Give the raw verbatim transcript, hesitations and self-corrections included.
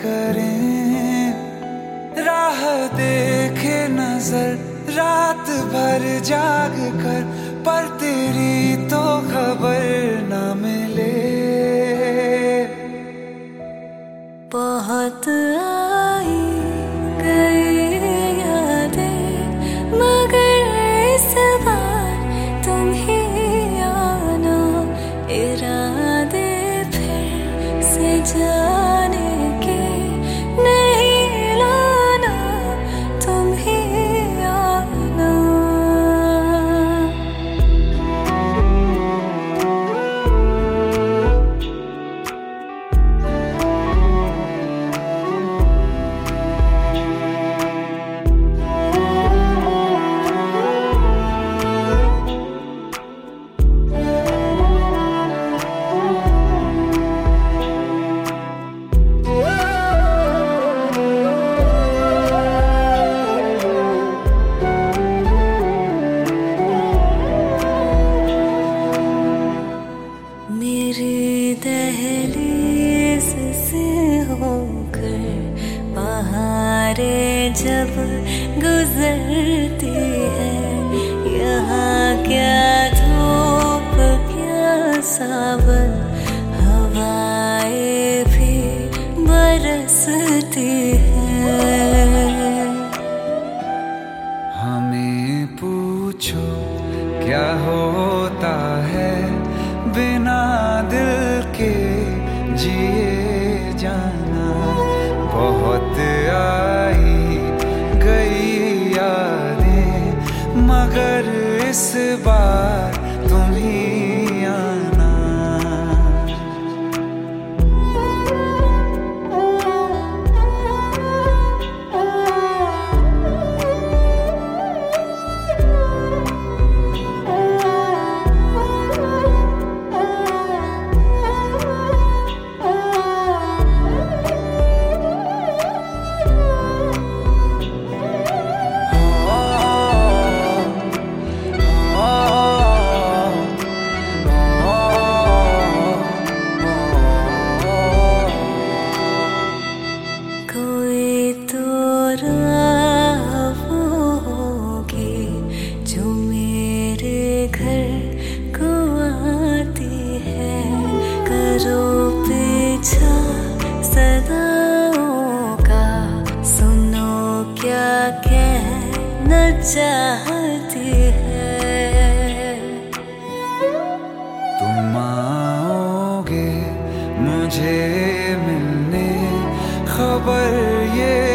करें, राह देखे नजर रात भर जाग कर, पर तेरी तो खबर न मिले। बहुत आई गई यादें, मगर इस बार तुम ही आना, इरादे फिर से जाने के नहीं लाना, तुम ही आना। मेरी दहलीज से होकर बहारें जब गुजरती है, यहाँ क्या धूप क्या सावन, हवाएं भी बरसती है। हमें पूछो क्या होता है बिना दिल के जिए जाना। बहुत आई गई यादें, मगर इस बार तुम ही आना। कोई तो राह होगी जो मेरे घर को आती है, करो पीछा सदाओं का, सुनो क्या कहना चाहती है। तुम आओगे मुझे मिलने, खबर ये